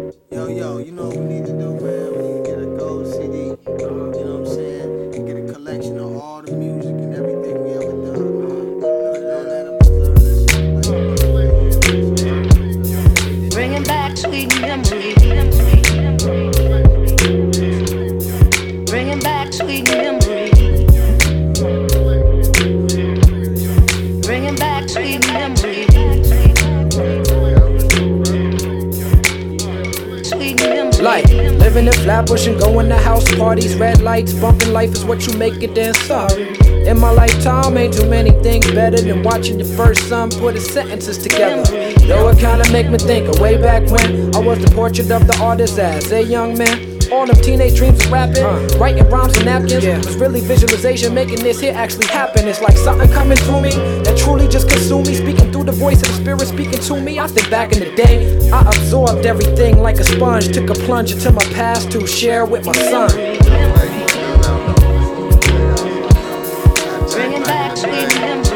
Yo, you know what we need to do, man? We need to get a gold CD, you know what I'm saying? And get a collection of all the music and everything we ever done, man. Put it on that and preserve this shit. Bringing back sweet memories. Bringing back sweet memories. Bringing back sweet memories. Like living in Flatbush and going to house parties, red lights, bumping life is what you make it, then sorry. In my lifetime, ain't too many things better than watching your first son put his sentences together. Though it kinda make me think of way back when I was the portrait of the artist as a young man. All them teenage dreams of rapping, writing rhymes on napkins, was really visualization making this here actually happen. It's like something coming through me that truly just consumed me, speaking through the voice of the spirit speaking to me. I think back in the day, I absorbed everything like a sponge, took a plunge into my past to share with my son. Bringing back sweet memories.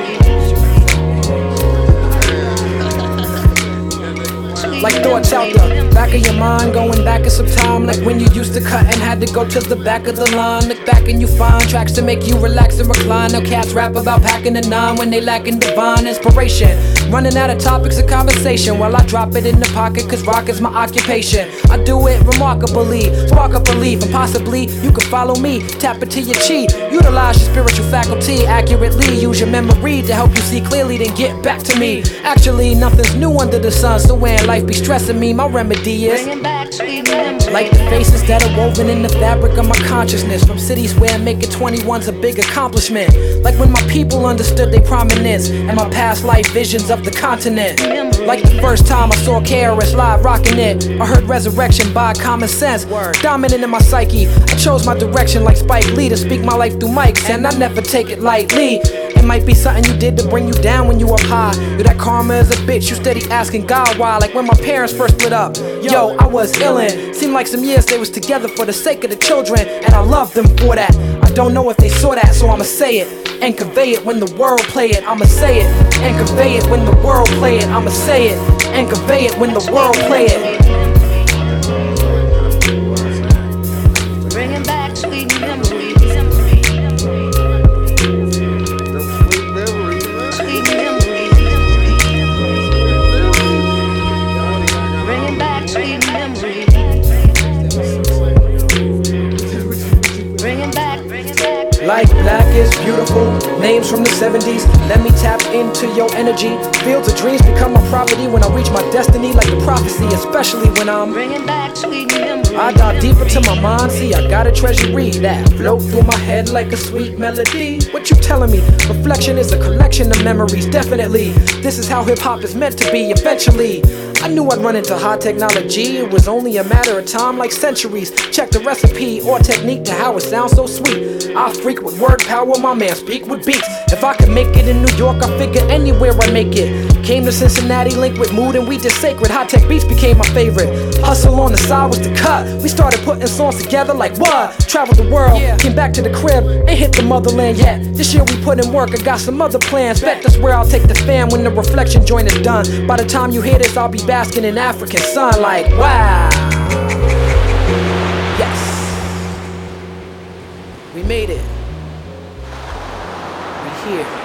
Like thoughts out the back of your mind, going back in some time, like when you used to cut and had to go to the back of the line. Look back and you find tracks to make you relax and recline. Now cats rap about packing a nine when they lacking divine inspiration. Running out of topics of conversation while I drop it in the pocket, cause rock is my occupation. I do it remarkably, spark up belief, and possibly you can follow me. Tap into your chi, utilize your spiritual faculty accurately. Use your memory to help you see clearly, then get back to me. Actually, nothing's new under the sun, so when life be stressing me, my remedy is Bringing back sweet memories. like the faces that are woven in the fabric of my consciousness, from cities where making 21's a big accomplishment. Like when my people understood their prominence and my past life visions of the continent. Like the first time I saw KRS Live rocking it, I heard Resurrection by Common Sense dominant in my psyche. I chose my direction like Spike Lee to speak my life through mics, and I never take it lightly. It might be something you did to bring you down when you up high. Yo, that karma is a bitch, you steady asking God why. Like when my parents first split up, yo, I was illin'. Seemed like some years they was together for the sake of the children, and I loved them for that. I don't know if they saw that, so I'ma say it and convey it when the world play it. I'ma say it and convey it when the world play it. I'ma say it and convey it when the world play it. Bringing back sweet memories. Sweet memories. Bringing back sweet memories. Bringing back. Like black is beautiful, names from the 70s. Let me tap into your energy. Fields of dreams become my property when I reach my destiny, like the prophecy, especially when I'm Bringing back sweet memories. I dive deeper to my mind, see I got a treasury that float through my head like a sweet melody. What you telling me? Reflection is a collection of memories, definitely. This is how hip-hop is meant to be eventually. I knew I'd run into high technology, it was only a matter of time, like centuries. Check the recipe or technique to how it sounds so sweet. I freak with word power, my man speak with beats. If I could make it in New York, I figure anywhere I make it. Came to Cincinnati, linked with Mood, and we did sacred. High-tech beats became my favorite. Hustle on the side was the cut. We started putting songs together like what? Traveled the world, came back to the crib, ain't hit the motherland yet. This year we put in work, I got some other plans. Bet that's where I'll take the fam when the reflection joint is done. By the time you hear this, I'll be basking in African sun like wow. Yes, we made it. We here.